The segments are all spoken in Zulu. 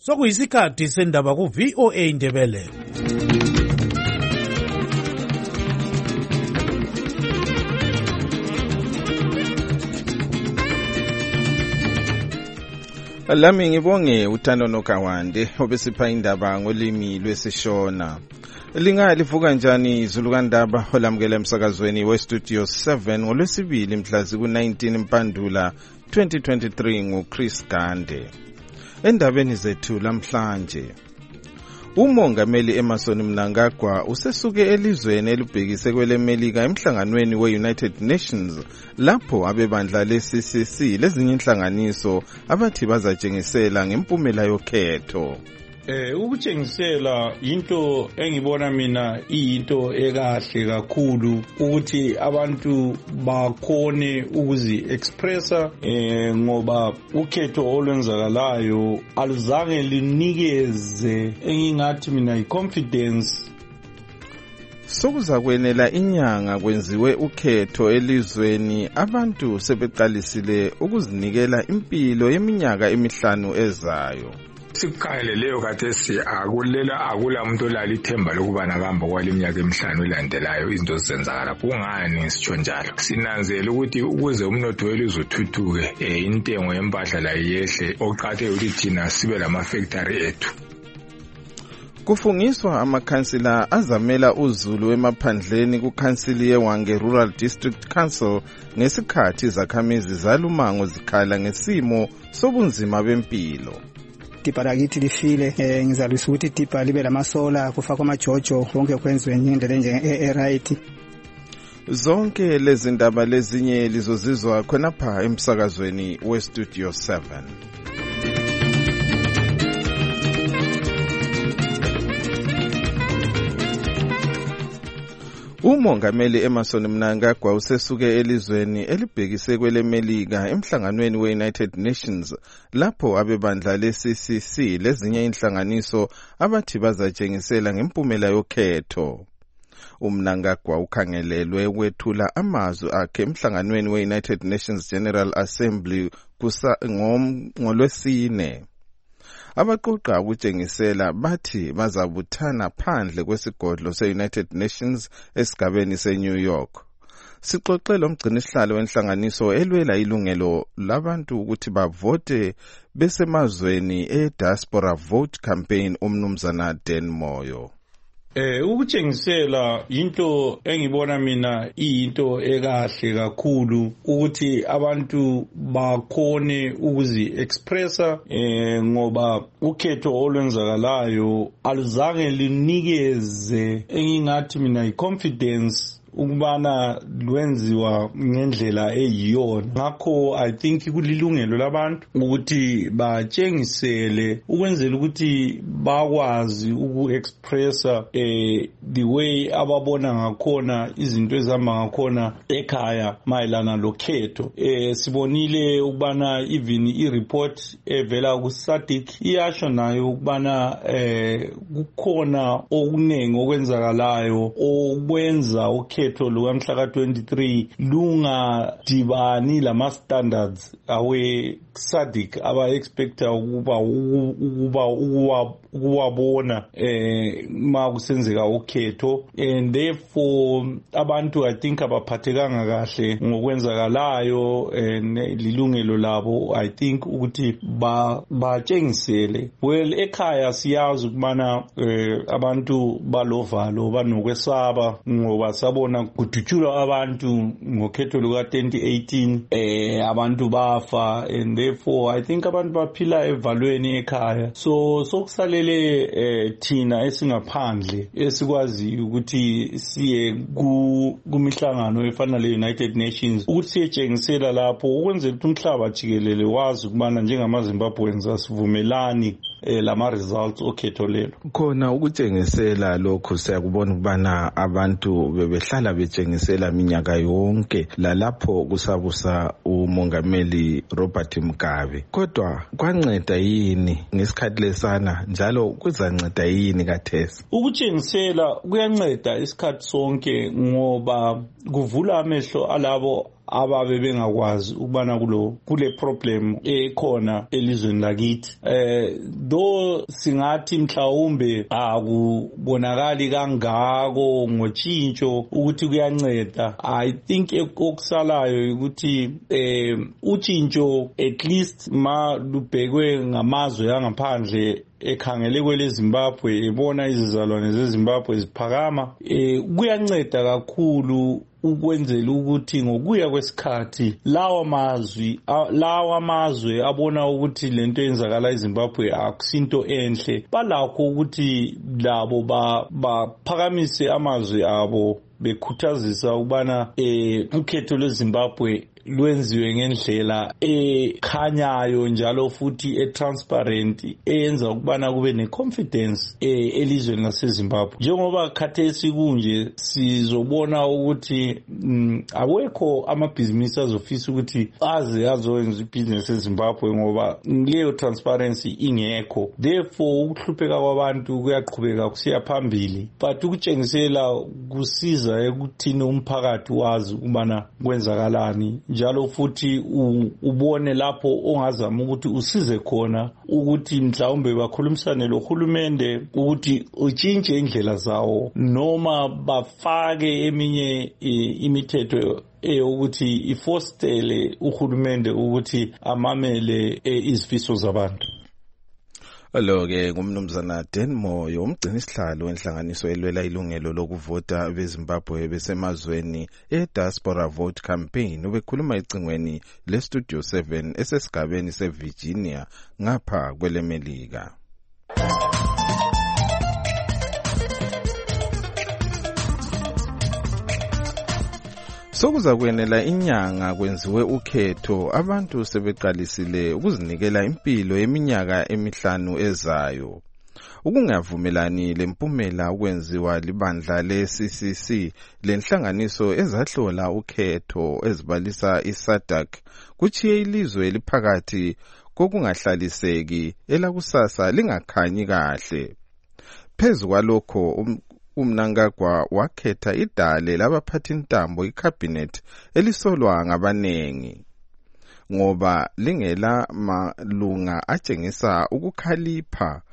Sokuyisikhathi sendaba ku VOA Indebele. Lami ngibonge uThando Nokawande obesipha indaba ngolimi lwesiShona. Lingalivuka njani izulu kaNdaba olamukela emsakazweni weStudio 7 ngolwesibili mhla ku-19 Mpandula 2023 nguChris Gande. Endabeni zethu lamhlanje, umongameli Emmerson Mnangagwa usesuke elizweni elibhekise kweleMelika emhlanganweni we-United Nations lapho abebandla le-CCC lezinye inhlanganiso abathi bazatshengisela ngempumela yokhetho. Ukutshengisela into engibona mina iyinto ekahle kakhulu ukuthi abantu bakhone ukuzi-expressa ngoba ukhetho olwenzakalayo aluzange linikeze engingathi mina i-confidence. Sokuzakwenela inyanga kwenziwe ukhetho elizweni, abantu sebeqalisile ukuzinikela impilo yeminyaka emihlanu ezayo. Sikukhangeleleyo kathesi akula muntu olala ithemba lokuba nakahamba kwaleminyaka emihlanu elandelayo izinto zizenzakala. Kungani sitsho njalo? Sinanzela ukuthi ukuze umnotho welizwe uthuthuke intengo yempahla la yehle, oqhatheke ukuthi thina sibe lama-factory ethu. Kufungiswa amakhansila azamela uzulu emaphandleni kukhansili yeWange Rural District Council ngesikhathi izakhamizi zalumango zikhala ngesimo sobunzima bempilo. Tipa lakithi lifile, ngizalwisa ukuthi tipa libe lamasola kufakwa amajojo konke kwenziwe ngendlela nje right. Zonke lezi ndaba lezinye lizozizwa khonapha emsakazweni weStudio 7. Umongameli Emmerson Mnangagwa usesuke elizweni elibhekise kweleMelika emhlanganweni we-United Nations lapho abebandla le-CCC lezinye inhlanganiso abathi bazatshengisela ngempumela yokhetho. Mnangagwa ukhangelelwe ukwethula amazwi akhe emhlanganweni we-United Nations General Assembly ngolwesine. Abaqoqa ukutshengisela bathi bazabuthana phandle kwesigodlo se-United Nations esigabeni se-New York. Sixoxele umgcinisihlalo wenhlanganiso elwela ilungelo labantu ukuthi bavote besemazweni e-Diaspora Vote Campaign uMnumzana Dan Moyo. Ukutshengisela into engibona mina iyinto ekahle kakhulu ukuthi abantu bakhone ukuzi-expressa ngoba ukhetho olwenzakalayo aluzange linikeze engingathi mina i-confidence ukubana lwenziwa ngendlela eyiyona. Ngakho I think kulilungelo labantu ukuthi batshengisele ukwenzela ukuthi bakwazi uku-expressa the way ababona ngakhona izinto ezihamba ngakhona ekhaya mayelana lokhetho. Sibonile ukubana even i-report evela ku-SADC iyasho nayo ukubana kukhona okuningi okwenzakalayo okwenza ukhetho lukamhla ka-23 lungadibani lama-standards awe-SADC aba-expecta ukuwabona ma kusenzeka ukhetho, and therefore abantu I think abaphathekanga kahle ngokwenzakalayo lilungelo labo. I think ukuthi batshengisele well ekhaya siyazi ukubana abantu balovalo banokwesaba ngoba sabona kudutshulwa abantu ngokhetho luka-2018 abantu bafa, and therefore I think abantu baphila evalweni ekhaya. So sokusalele thina esingaphandle esikwazi ukuthi siye kumihlangano efana le-United Nations ukuthi siyetshengisela lapho ukwenzela ukuthi umhlaba jikelele wazi ukubana njengamaZimbabweans asivumelani lama-results okhetho lelo. Khona ukutshengisela lokhu siyakubona ukubana abantu bebehlala betshengisela minyaka yonke lalapho kusabusa umongameli Robert Mugabe. Kodwa kwanceda yini ngesikhathi lesana njalo kuzanceda yini kathesi? Ukutshengisela kuyanceda isikhathi sonke ngoba kuvula amehlo alabo ababe bengakwazi ukubana kule problem ekhona elizweni lakithi. Do singathi mhlawumbe akubonakali kangako ngotshintsho ukuthi kuyanceda. I think okusalayo ukuthi utshintsho at least ma lubhekwe ngamazwe angaphandle ekhangele kwele Zimbabwe ebona izizalwane zeZimbabwe ziphakama, kuyanceda kakhulu ukwenzela ukuthi ngokuya kwesikhathi lawa amazwe abona ukuthi lento yenzakala eZimbabwe akusinto enhle, balakho ukuthi labo baphakamise amazwe abo bekhuthazisa ukubana ukhetho lweZimbabwe lwenziwe ngendlela ekhanyayo njalo futhi transparent eyenza ukubana kube neconfidence elizweni laseZimbabwe. Njengoba khathesi kunje sizobona ukuthi awekho amabhizinisi azofisa ukuthi azoyenza ibhizinisi eZimbabwe ngoba leyo transparency ingekho. Therefore ukuhlupheka kwabantu kuyaqhubeka kusiya phambili, but ukutshengisela kusiza ekuthini umphakathi wazi ukubana kwenzakalani, njalo futhi ubone lapho ongazama ukuthi usize khona ukuthi mhlawumbe bakhulumisane lohulumende ukuthi utshintshe indlela zawo noma bafake eminye imithetho ukuthi ifostele uhulumende ukuthi amamele izifiso zabantu. Lo-ke ngumnumzana Dan Moyo, umgcini sihlalo wenhlanganiso elwela ilungelo lokuvota beZimbabwe besemazweni eDiaspora Vote Campaign, ubekhuluma ecingweni leStudio 7 esesigabeni seVirginia ngapha kwelemelika. Sokuza kwenela inyanga kwenziwe ukhetho, abantu sebeqalisile ukuzinikela impilo yeminyaka emihlanu ezayo. Ukungavumelani lempumela ukwenziwa libandla le-CCC lenhlanganiso ezahlola ukhetho ezibalisa iSADC kuchiye ilizwe eliphakathi kokungahlaliseki elakusasa lingakhanyi kahle. Phezu kwalokho uMnangagwa wakhetha idale labaphathintambo icabinet elisolwa ngabanengi ngoba lingela malunga atshengisa ukukhalipha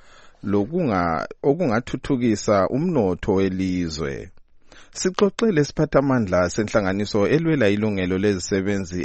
okungathuthukisa umnotho welizwe. Sixoxele isiphathamandla senhlanganiso elwela ilungelo lezisebenzi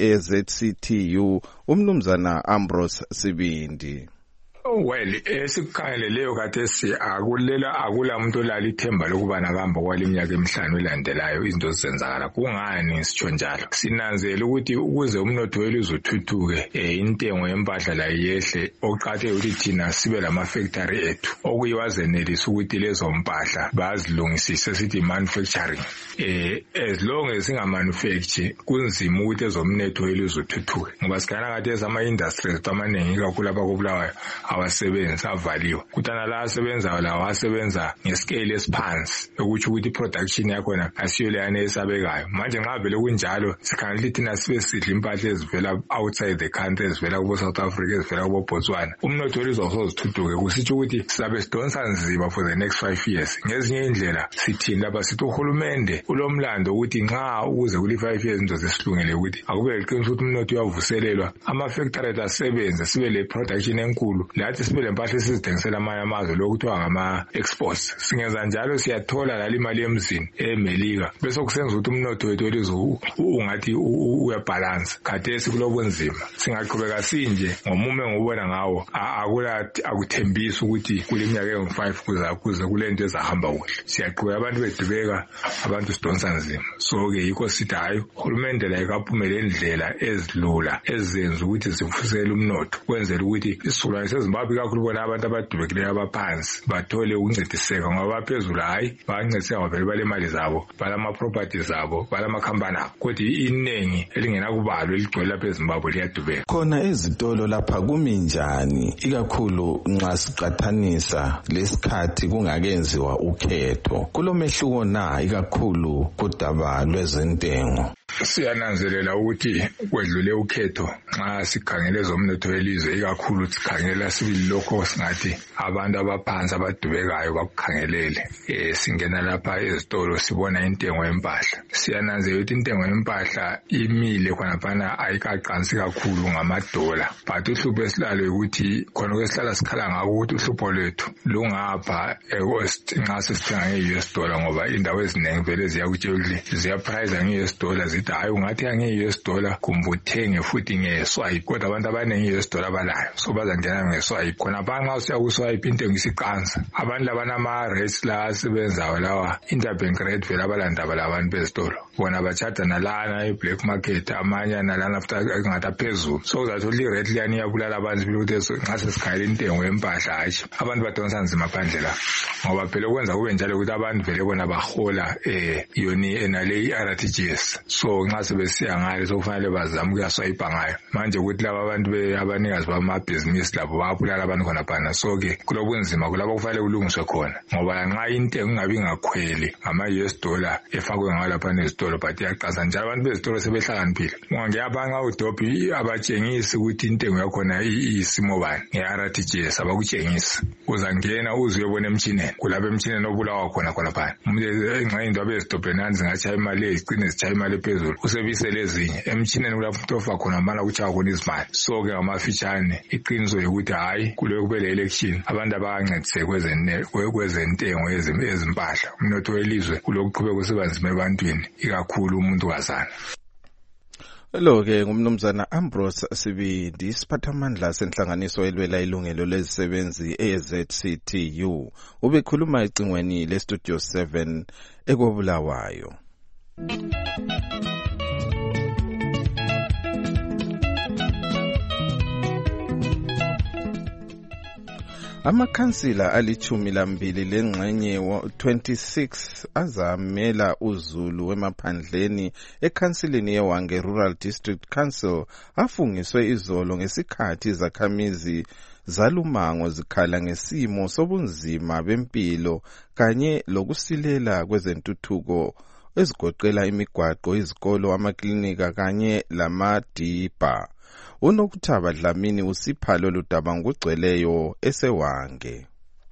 eZCTU umnumzana Ambrose Sibindi. Well, esikukhangeleleyo khathesi akula muntu olala ithemba lokubana kuhamba kwaleminyaka emihlanu elandelayo izinto zizenzakala. Kungani sitsho njalo? Sinanzela ukuthi ukuze umnotho welizwe uthuthuke intengo yempahla la yehle, oqhatheke ukuthi thina sibe lamafactory ethu okuyiwazenelisa ukuthi lezo mpahla bazilungisise sithi manufacturing. As long as singamanufacture kunzima ukuthi ezomnotho welizwe uthuthuke ngoba sikhana khathesi ama-industries amaningi kakhulu abakubulawayo awasebenzi avaliwe. Kutana la asebenzayo lawo asebenza ngescale esiphansi ukuthi production yakhona asiyo leyana esabekayo. Manje nxa vele kunjalo sikhangela thina sibe sidla impahla ezivela outside the country ezivela kubo South Africa ezivela kubo Botswana. Umnotho welizwe awusozithuthuke kusitsho ukuthi sizabe sidonsa nzima for the next 5 years. Ngezinye indlela sithini lapha sithi uhulumende ulomlando ukuthi nxa ukuze kuli 5 years into zesilungele ukuthi akube liqiniso ukuthi umnotho uyavuselelwa, ama-factory asebenze, sibe le production enkulu, lathi sibe lempahla esizithengisela amanye amazwe lokuthiwa ngama-exports. Singenza njalo siyathola lali imali emzini eMelika bese kusenza ukuthi umnotho wethu welizwe ungathi uyabhalansa. Khathesi kulobunzima, singaqhubeka sinje ngomume ngobona ngawo akuthembisa ukuthi kule minyaka engu-5 kuze kule nto ezahamba kuhle. Siyaqhubeka abantu bedubeka, abantu sidonsa nzima. So-ke yikho sithi hayi uhulumende la ikaphumele indlela ezilula ezenza ukuthi zivusele umnotho kwenzela ukuthi isizukulwane seZimbabwe kakhulu bona abantu abadubekileyo abaphansi bathole ukuncediseka ngoba phezulu hayi bancediseka ngoba bale mali zabo, balama properties zabo, balama company abo, kodwa iningi elingenakubalwa eligcwele lapha eZimbabwe liyadubeka. Khona ezitolo lapha kuminjani ikakhulu nxa siqathanisa lesikhathi kungakenziwa ukhetho? Kulomehluko na ikakhulu kudaba lwezentengo? Siyananzelela ukuthi kwedlule ukhetho nxa sikhangele ezomnotho welizwe ikakhulu sikhangela sibili lokho singathi abantu abaphansi abadubekayo bakukhangelele. Singena lapha ezitolo sibona intengo yempahla. Siyananzelela ukuthi intengo yempahla imile khonapha ayikaqansi kakhulu ngamadola. But uhlupho esilalo ukuthi khona kwesihlala sikhala ngako ukuthi uhlupho lwethu lungapha nxa sesithenga nge-US dollar ngoba indawo ezinengi vele ziyakutshela ziyaprice nge-US dollar zithi hayi ungathi nge-US dollar kumbe uthenge futhi nge-swipe kodwa abantu abaningi nge-US dollar balayo so bazangena nge-swipe khonapha nxa usiya ku-swipe intengo isiqansa. Abantu labanama-rates la asebenzayo lawa interbank rate vele abalandaba labantu bezitolo bona bachaja nalana i-black market amanye nalana futhi engathi aphezulu so uzathola i-rate liyani iyabulala abantu ukuthi nxa sesikhangela intengo yempahla hatshi abantu badonsa nzima phandle la ngoba phela ukwenza kube njalo ukuthi abantu vele bona bahola yoni enale i-RTGS so nxa sebesiya ngale sokufanele bazame ukuyaswayipa ngayo manje ukuthi laba abantu abanikazi bamabhizinisi labo bayabulala abantu khonaphana so-ke kulobunzima kulapho kufanele kulungiswe khona ngoba nxa intengo ingabi ngakhweli ngama-US dollar efakwe ngayo lapha nezitolo but iyaqansa njalo abantu bezitolo sebehlakaniphile ngiyabanga udobhi abatshengisi ukuthi intengo yakhona iyisimo bani nge-RTGS abakutshengisi uzangena uze uyobona emtshineni kulapha emtshineni obulawa khona umuntu nxa into abezidobhenani zingatshaya imali ezicine zitshaya imali ephezulu usebisele ezinye emtshineni kulapho umuntu ofa khona mala kutshaya khona izimali so-ke ngamafitshane iqiniso yokuthi hayi kuleyo kube le-election abantu abakancedise kwezentengo ezimpahla umnotho welizwe kulokuqhubeka kusiba nzima ebantwini ikakhulu umuntu wazana. Lo-ke ngumnumzana Ambrose Sibindi isiphathamandla senhlanganiso elwela ilungelo lezisebenzi eZCTU ubekhuluma ecingweni leStudio 7 ekobulawayo. Amakhansila ali-12 lengxenye 26 azamela uzulu wemaphandleni ekhansilini yeWange Rural District Council afungiswe izolo ngesikhathi izakhamizi zalumango zikhala ngesimo sobunzima bempilo kanye lokusilela kwezentuthuko ezigoqela imigwaqo, izikolo, amaklinika kanye lamadibha. Unokuthaba Dlamini usipha lolu daba ngokugcweleyo eseWange.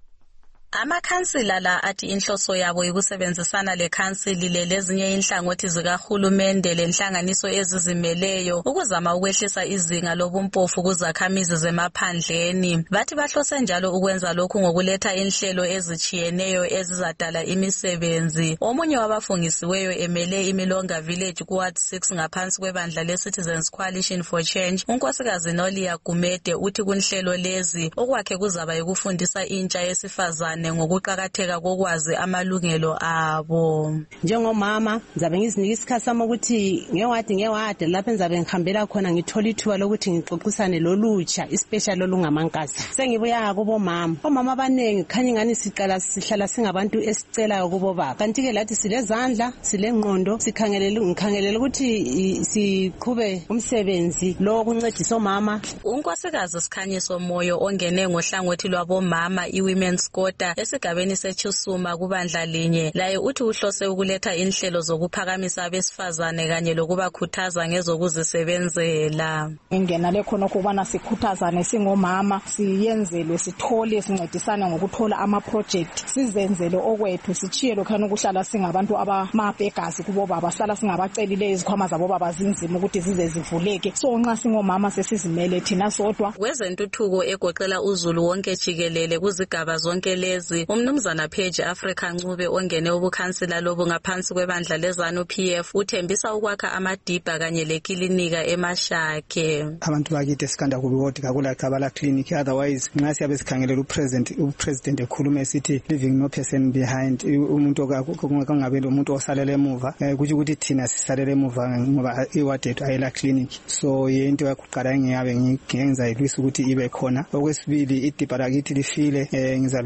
Amakhansila la athi inhloso yabo ikusebenzisana lekhansili lezinye inhlangothi zikahulumende lenhlanganiso ezizimeleyo ukuzama ukwehlisa izinga lobumpofu kuzakhamizi zemaphandleni. Bathi bahlose njalo ukwenza lokhu ngokuletha inhlelo ezitshiyeneyo ezizadala imisebenzi. Omunye wabafungisiweyo emele iMilonga Village kuWard 6 ngaphansi kwebandla leCitizens Coalition for Change, unkosikazi Nolia Gumede uthi kunhlelo lezi okwakhe kuzaba yikufundisa intsha yesifazane ngokuqakatheka kokwazi amalungelo abo. Njengomama ngizabe ngizinika isikhathi sami ukuthi ngewadi lapho ngizabe ngihambela khona ngithola ithuba lokuthi ngixoxisane lolutsha especially olungamankazana. Sengibuya kubo mama. Omama abanengi khanya ingani sihlala singabantu esicelayo kubo baba. Kanti ke lathi silezandla, silengqondo, ngikhangelele ukuthi siqhube umsebenzi lo kuncedisa omama. Unkosikazi Sikhanyiso Moyo ongene ngohlangothi lwabomama iWomen's Quota esigabeni seChusuma kubandla linye laye uthi uhlose ukuletha inhlelo zokuphakamisa abesifazane kanye lokubakhuthaza ngezokuzisebenzela. Ingena lekhona ukubana sikhuthazane singomama siyenzelwe sithole sincedisana ngokuthola ama-project sizenzele okwethu sichiye lokhana ukuhlala singabantu abamabhegazi kubo baba sala singabacelile izikhwama zabo baba zinzima ukuthi zize zivuleke so nxa singomama sesizimele thina sodwa. Kwezentuthuko egoqela uzulu wonke jikelele kuzigaba zonke lezi umnumzana Page Africa Ncube ongene ubukhansila lobu ngaphansi kwebandla lezanu PF uthembisa ukwakha amadibha kanye lekilinika eMashake. Abantu bakithi esikanda kubiwodi kakula Kabala clinic otherwise nxa siyabe sikhangelela upresident ekhuluma esithi leaving no person behind umuntu okungabe umuntu osalele emuva kuthi ukuthi thina sisalele emuva ngoba iward yethu ayela clinic so yento yakuqala ngiyabe ngiyenza ilwisa ukuthi ibe khona. Okwesibili idibha lakithi lifile ngizalwisa ukuthi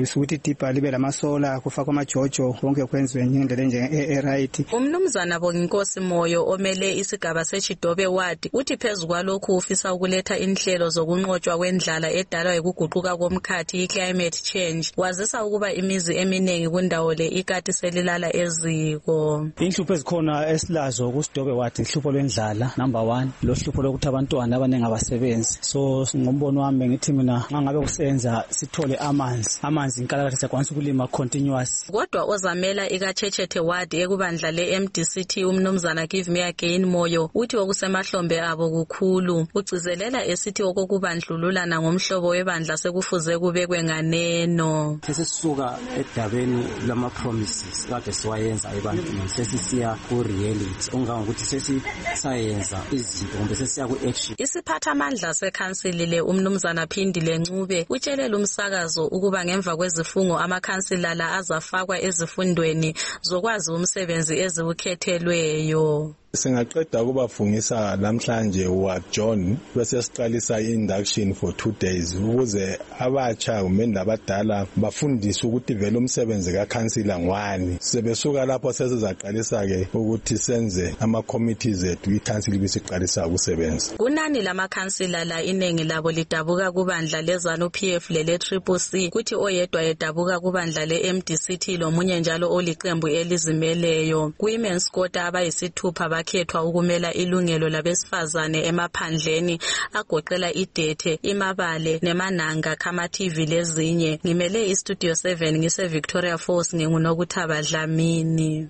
lamatipa libe lamasola kufakwa amajojo konke kwenziwe ngendlela nje right. Umnumzana Bonginkosi Moyo omele isigaba seChidobe Ward uthi phezukwalokhu ufisa ukuletha inhlelo zokunqotshwa kwendlala edalwa ukuguquka komkhathi i-climate change. Wazisa ukuba imizi eminingi kundawo le ikati selilala eziko. Inhlupho ezikhona esilazo kuSidobe Ward ihlupho lwendlala number 1 lo hlupho lokuthi abantwana abaningi abasebenzi. So ngombono wami ngithi mina ngabe kusenza sithole amanzi inkalakatha sakwanisa ukulima continuous. Kodwa ozamela ikaChechethe Ward ekubandla le-MDCT umnumzana Give Me Again Moyo uthi okusemahlombe abo kukhulu. Ucizelela esithi okokubandlululana ngomhlobo webandla sekufuze kubekwe nganeno. Sesisuka edabeni lama promises kade siwayenza ebantwini sesisiya ku reality ongangokuthi sesisayenza izinto kumbe sesiya ku action. Isiphatha amandla sekhansili le umnumzana Phindile Ncube utshelela umsakazo ukuba ngemva kwezifungo amakhansila la azafakwa ezifundweni zokwazi umsebenzi eziwukhethelweyo. Singaqeda ukubafungisa namhlanje John bese siqalisa induction for 2 days ukuze abatsha kumbe labadala bafundiswe ukuthi vele umsebenzi kaCouncilor ngwani. Sebesuka lapho sesizaqalisa ke ukuthi senze ama committees ethu iCouncil bisiqalisa ukusebenza. Kunani lamakhansila la inengi labo lidabuka kubandla lezanu PF lele CCC kuthi oyedwa edabuka kubandla leMDCT lomunye njalo oliqembu elizimeleyo. Women's Quota abayisithupha bakhethwa ukumela ilungelo labesifazane emaphandleni agoqela iDethe, iMabale neMananga Khama TV lezinye. Ngimele iStudio 7 ngise Victoria Falls nginguNokuthaba Dlamini.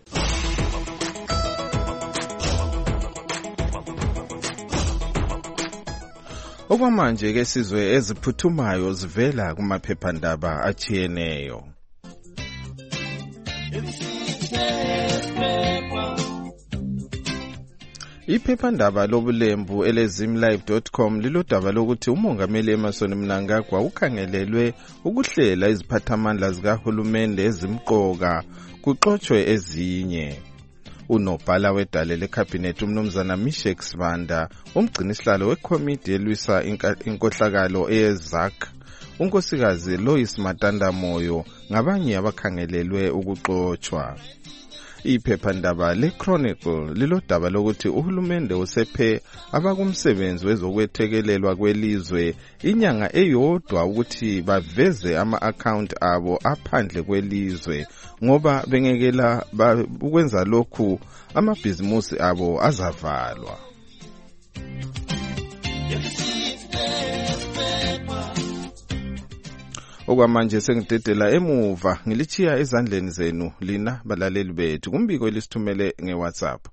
Okwamanje ke sizwe eziphuthumayo zivela kumaphephandaba achiyeneyo. Iphephandaba lobulembu elezimlive.com lilodaba lokuthi umongameli Emmerson Mnangagwa ukhangelelwe ukuhlela iziphathamandla zikahulumende ezimqoka kuxoxwe ezinye. Unobhala wedale lecabinet umnumzana Mishek Sibanda umgcinisihlalo wekomiti elwisa inkohlakalo eZAC unkosikazi Lois Matanda Moyo ngabanye abakhangelelwe ukuxoxwa. Iphephandaba leChronicle lilodaba lokuthi uhulumende usephe abakumsebenzi wezokwethekelelwa kwelizwe inyanga eyodwa ukuthi baveze ama-account abo aphandle kwelizwe ngoba bengekela ukwenza lokhu amabhizimusi abo azavalwa. Okwamanje sengidedela emuva ngilichiya ezandleni zenu lina balaleli bethu kumbiko elisithumele ngeWhatsApp.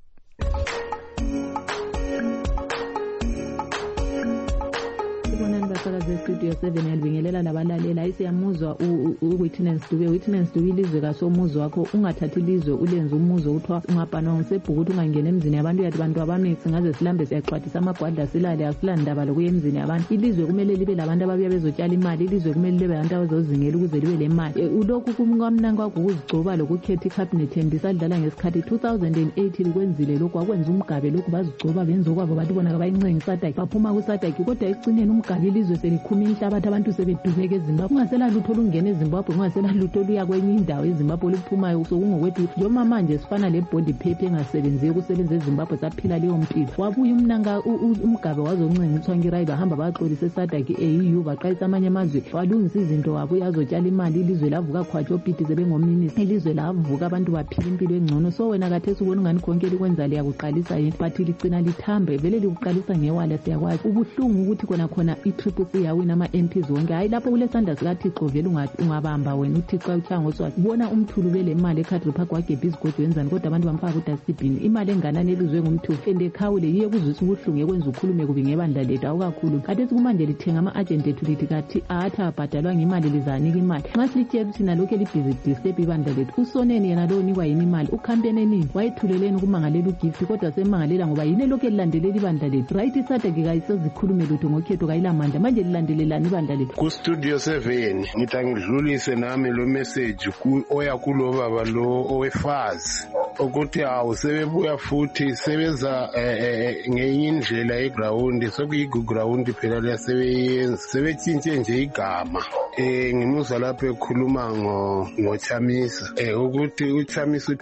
Studio 7 yalibingelela nabalalela isiyamuzwa uwitness Dube ilizwe kasomuzwa wakho ungathathi ilizwe ulenze umuzo uthiwa ungabhanwa ngisebhuku ukuthi ungangena emzini yabantu yathi bantu abami singaze silambe siyaxhwathisa amagwadla silale asilandaba lokuya emzini yabantu. Ilizwe kumele libe labantu ababuya bezotshala imali, ilizwe kumele libe labantu abazozingela ukuze libe le mali. Ulokhu kumnamnanga ukuzigcoba lokukhetha icabinet endisadlala ngesikhathi 2008 likwenzile lokhu akwenza umgabe lokhu bazigcoba benza okwabo bathi bona kabayincenga iSADC baphuma kuSADC kodwa ecineni umgabe ilizwe selikhuma inhlabathi abantu sebedubeka eZimbabwe. Ungasela lutho lungena eZimbabwe, ungasela lutho luya kwenye indawo eZimbabwe liphumayo sokungokwethu njengoba manje sifana lebody paper engasebenzi ukusebenza eZimbabwe saphila leyo mpilo. Wabuya umnanga umgabe wazoncenga ukuthi ngirayi bahamba baxolisa eSADC EU baqalisa amanye amazwe walungisa izinto wabo yazotshala imali ilizwe lavuka khwatsho opiti sebengominister ilizwe lavuka abantu baphila impilo engcono. So wena kathesi ubona ngani konke likwenza liyakuqalisa yini but ligcina lithambe vele likuqalisa ngewala siyakwazi. Ubuhlungu ukuthi khona iCCC yawina ama-MPs wonke hayi lapho kulesandla sikaThixo vele ungabamba wena uThixo uchango swakhe ubona umthulu bele imali eCountry Park wagebha izigodo wenzani kodwa abantu bamfaka kudustbin imali enganani elizwe ngumthulu ende khawule yiye kuzwisa ubuhlungu ekwenza ukhulume kubi ngebandla lethu awukakhulu kathesi kumanje lithenga ama-agent ethu lithi kathi athi abhadalwa ngemali lizanika imali nxa silitshela thina lokhu elibhizi disturb ibandla lethu usoneni yena lo unikwa yini imali ukhampenenini wayethuleleni ukumangalela ugift kodwa semangalela ngoba yini lokhu elilandelela ibandla lethu right iSADC kayisozikhulume lutho ngokhetho kayilamandla manje lilandelelani ibandla lethu ku Studio 7 ngithi angidlulise nami lo message oya kulo baba lo owefazi ukuthi sebebuya futhi sebeza ngenye indlela eground sokuyiguground phela lesebenza sebetshintshe nje igama ngimuzwa lapho ekhuluma ngoChamisa ukuthi uChamisa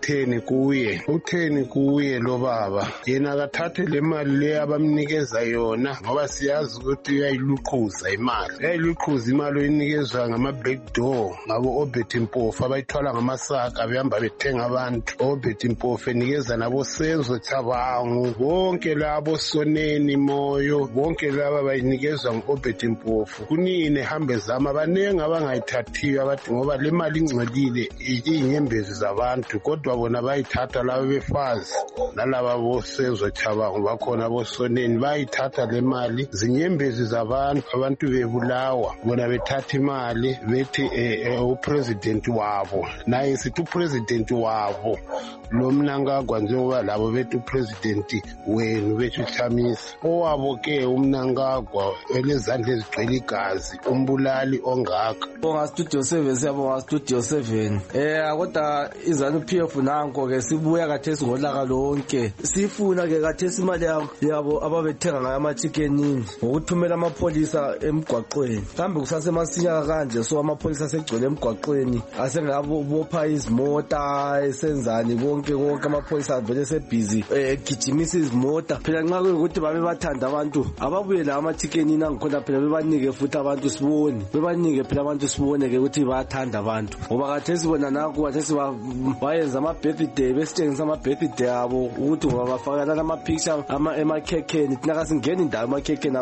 utheni kuye lo baba yena akathathe le mali le abamnikeza yona ngoba siyazi ukuthi uyayiluqhuza imali oyinikezwa ngama back door ngabo Obert Mpofu abayithwala ngamasaka behamba bethenga abantu Obert Mpofu enikeza nabo Senzo Thabangu bonke labo Soneni Moyo bonke laba bayinikezwa ngo-Obert Mpofu kunini hambe zama abaningi abangayithathiyo abathi ngoba le mali ingcolile iyinyembezi zabantu kodwa bona bayithatha laba befazi nalaba boSenzo Thabangu bakhona boSoneni bayithatha le mali zinyembezi zabantu abantu bebulawa bona bethatha imali bethi upresident wabo naye sithi upresident wabo lo Mnangagwa njengoba labo bethi upresident wenu bethi uChamisa owabo ke uMnangagwa elezandla ezigcwele igazi umbulali ongaka bonga studio 7 siyabonga studio 7 kodwa izanu PF nanko ke sibuya kathesi ngolaka lonke sifuna ke kathesi imali yabo ababethenga ngayo amachicken ngokuthumela amapholisa emgwaqweni kambe kusase masinya kanje so amapholisa segcwele emgwaqweni asengabopha izimota esenzani konke amapholisa vele sebusy egijimisa izimota phela nxa ukuthi babe bathanda abantu ababuye la amachicken nangikhona phela bebanike futhi abantu sibone bebanike phela abantu sibone ke ukuthi bayathanda abantu ngoba kathesi bona nakho kathesi bayenza ama-birthday besitshengisa ama-birthday abo ukuthi ngoba bafakana ama-picture emakhekheni thina kasingeni indawo emakhekheni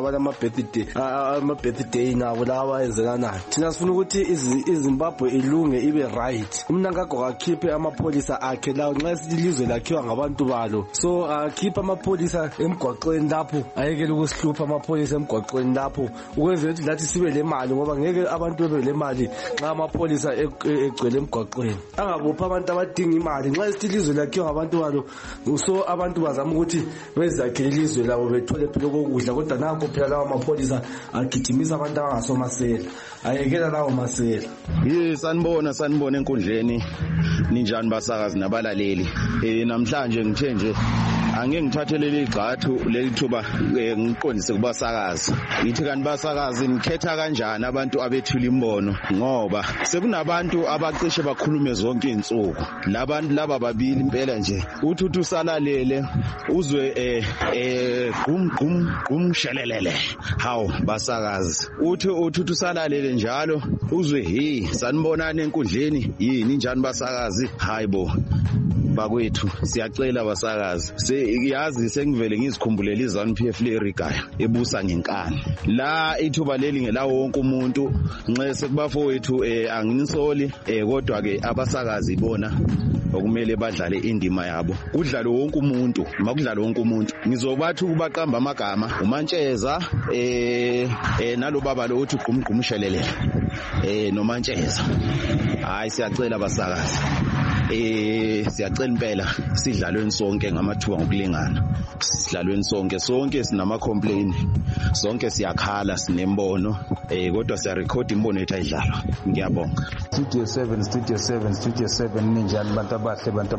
ama-birthday nabo laba bayenzelanayo thina sifuna ukuthi iZimbabwe ilunge ibe right uMnangagwa akhiphe amapholisa akhe lawo nxa ilizwe lakhiwa ngabantu balo so akhipha amapholisa emgwaqweni lapho ayekele ukusihlupha amapholisa emgwaqweni lapho ukwenzela ukuthi lathi sibe le mali ngoba ngeke abantu bebe le mali nxa amapholisa egcwele emgwaqweni angabopha abantu abadinga imali nxa ilizwe lakhiwa ngabantu balo so abantu bazama ukuthi bezakhele ilizwe labo bethole phela kokudla kodwa nanko phela lawo amapholisa agijimisa abantu abangasomasela ayekela lawo masela sanibona enkundleni ninjani basakazi nabalaleli namhlanje ngithe nje angeke ngithathe igxathu lelithuba ngiqondise kubasakazi ngithi kanti basakazi nikhetha kanjani abantu abethula imbono ngoba sekunabantu abacishe bakhulume zonke insuku labantu laba babili impela nje uthi usalalele uzwe shelelele hawu basakazi uthi usalalele njalo uzwe sanibonana enkundleni yini njani basakazi hayibo bakwethu siyacela basakazi siyazi sengivele ngizikhumbulele iZANU-PF leRigaya ebusa ngenkani la ithuba leli ngelawo wonke umuntu nxa sekubafowethu anginisoli kodwa ke abasakazi bona okumele badlale indima yabo kudlalo wonke umuntu makudlalo wonke umuntu ngizobathi ukubaqamba amagama uMantsheza nalo baba lo uthi ugqumshelele noMantsheza hayi siyacela basakazi siyacela impela sidlalweni sonke ngamathuba ngokulingana sidlalweni sonke sinama complaint sonke siyakhala sinembono kodwa siya record imbono yethu ayidlalwa ngiyabonga Studio 7 ninjani bantu abahle bantu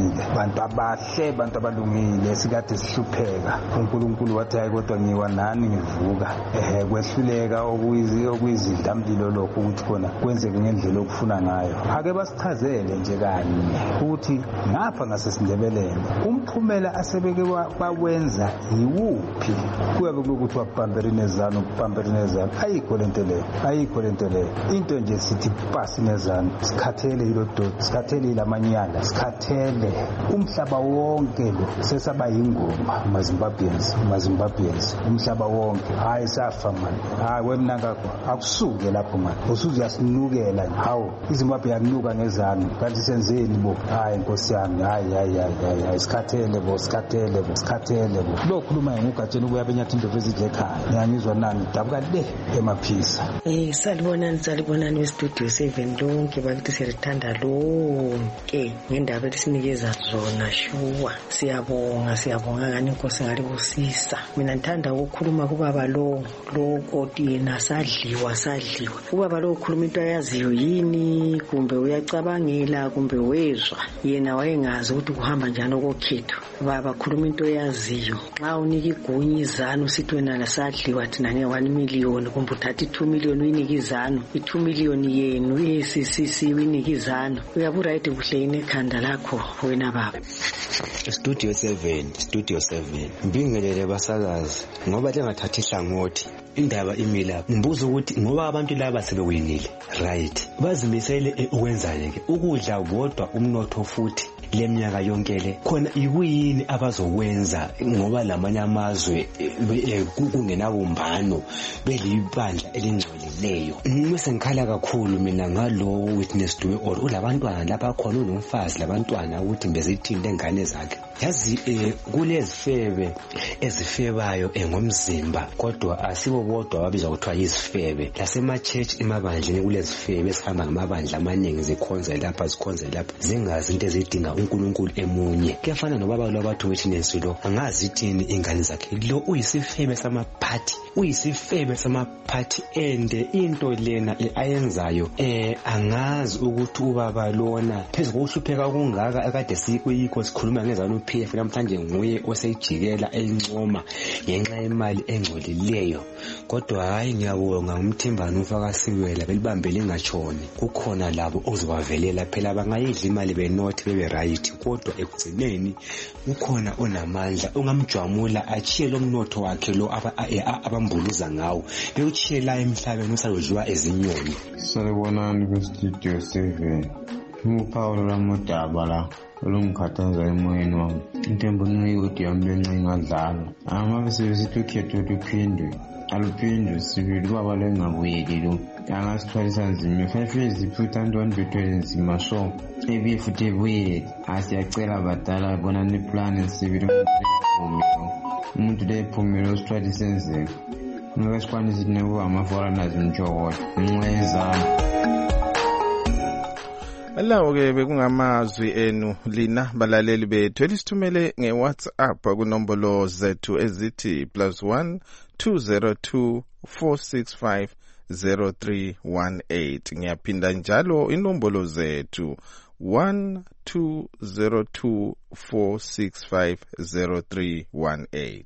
abalungile sikade sihlupheka uNkulunkulu wathi hayi kodwa ngiwa nani ngivuka kwehluleka okuyizidlamlilo lokho ukuthi khona kwenzeke ngendlela okufuna ngayo ake basichazele nje kanye ukuthi ngapha ngasesindebeleni umphumela asebeke bawenza yiwuphi kuyabe kulokuthi wabambelinezana ayikho lento leyo into nje sithi pasi nezana sikhathele ilododa sikhathele ilamanyala sikhathele umhlaba wonke lo sesaba yingoma maZimbabweans umhlaba wonke hayi safa manje hayi weMnangagwa akusuke lapho manje usuze yasinukela hawo iZimbabwe yakunuka ngezana kanti senzeni bo hayi Nkosi yami hayi sikhathele bo lo khuluma ngogatsheni ukuyabenyathi indlovu ezidle ekhaya ngiyangizwa nani dabuka le emaphisa salibonani westudio 7 lonke bakithi siyalithanda lonke ngendaba esinikeza zona shuwa siyabonga ngani Nkosi ngalibusisa mina ngithanda ukukhuluma kubaba lo oti yena sadliwa ubaba lo ukhuluma into ayaziyo yini kumbe uyacabangela kumbe wezwa yena wayengazi ukuthi kuhamba njani okokhetho baba khuluma into oyaziyo xa unika igunya izanu usithi wena lasadliwa thina nge-1 million kumbe uthatha 2 million uyinika izanu 2 million yenu i-ACCC uyinika izanu uyabe uright kuhle yini ekhanda lakho wena baba. Studio 7 mbingelele basakazi ngoba lengathathi ihlangothi indaba imila ngibuza ukuthi ngoba abantu laba sebewinile right bazimisele ukwenzane ke ukudla kodwa umnotho futhi leminyaka yonke le khona ikuyini abazokwenza ngoba lamanye amazwe kungenabumbano belibandla elingcolileyo. Ngise ngikhala kakhulu mina ngalo Witness Dube or ulabantwana lapha khona unomfazi labantwana ukuthi bezithinde engane zakhe yazi kulezifebe ezifebayo ngomzimba kodwa asibo bodwa babizwa kuthiwa yizifebe lasema church emabandleni kulezifebe esihamba ngamabandla amaningi zikhonza lapha zingazi into ezidinga uNkulunkulu emunye kuyafana nobaba lo bathu Witness lo angazi ithini ingane zakhe lo uyisifebe samaphathi ende into lena ayenzayo angazi ukuthi ubaba lona phezulu kokuhlupheka kungaka akade sikuyikho sikhuluma ngezanu PF namhlanje nguye osejikela encoma ngenxa yemali engcolileyo kodwa hayi ngiyabonga umthimbano ufaka siwela belibambele ingachoni kukhona labo ozobavelela phela bangayidla imali benothi bebe right kodwa ekugcineni ukhona onamandla ongamjwamula achiye lo mnotho wakhe lo abambuluza ngawo bewuchiye la emhlabeni usayodliwa ezinyoni. Salibonani kwistudio 7 uPaulo Ramodaba la olungikhathaza emoyeni wami into embonile ukuthi yambenca ingadlala ama besisithi ukhetho luphindwe aluphindwe sibili baba lengabuyeli lo angasithwalisa nzima fanele ziphutha ntoni bethwele nzima so ebi futhi ebuyeli asiyacela badala bona neplan sibili umuntu lephumile usithwalisa nzima ngoba sikwanisa nebuba ama-foreigners mjoko nqeza. Lawo-ke bekungamazwi enu lina balaleli bethu elisithumele nge-WhatsApp kunombolo zethu ezithi +1 202 465 0318. Ngiyaphinda njalo inombolo zethu 1202 465 0318.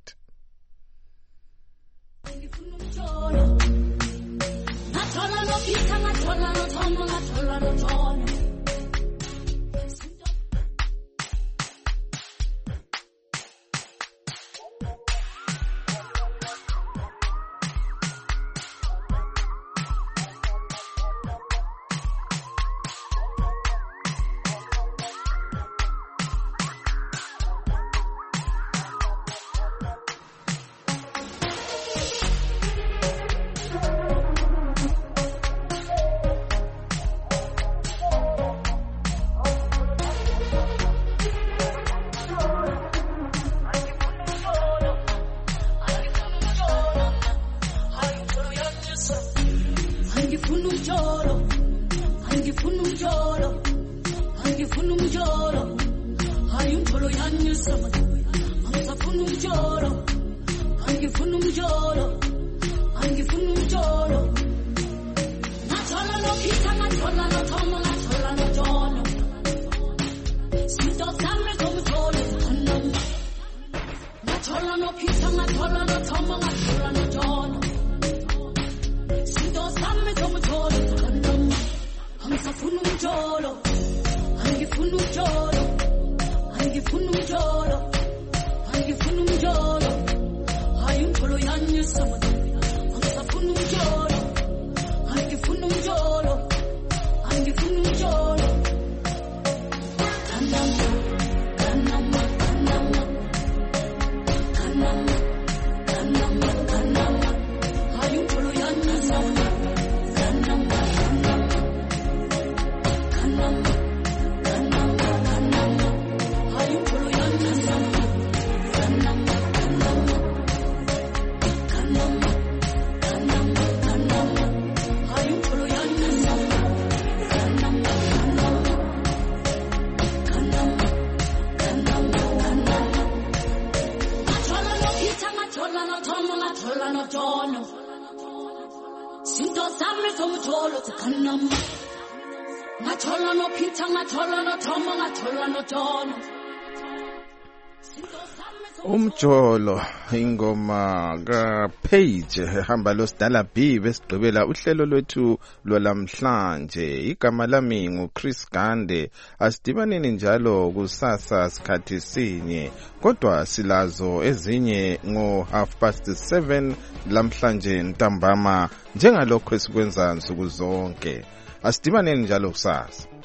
ngathola no Peter ngathola no Tom ngathola no John. Umjolo ingoma kaPage ehamba loSidala B besigqibela uhlelo lwethu lwalamhlanje. Igama lami nguChris Gande. Asidibaneni njalo kusasa sikhathi sinye, kodwa silazo ezinye ngo 7:30 lamhlanje ntambama njengalokho esikwenza nsuku zonke. Asidibaneni njalo kusasa.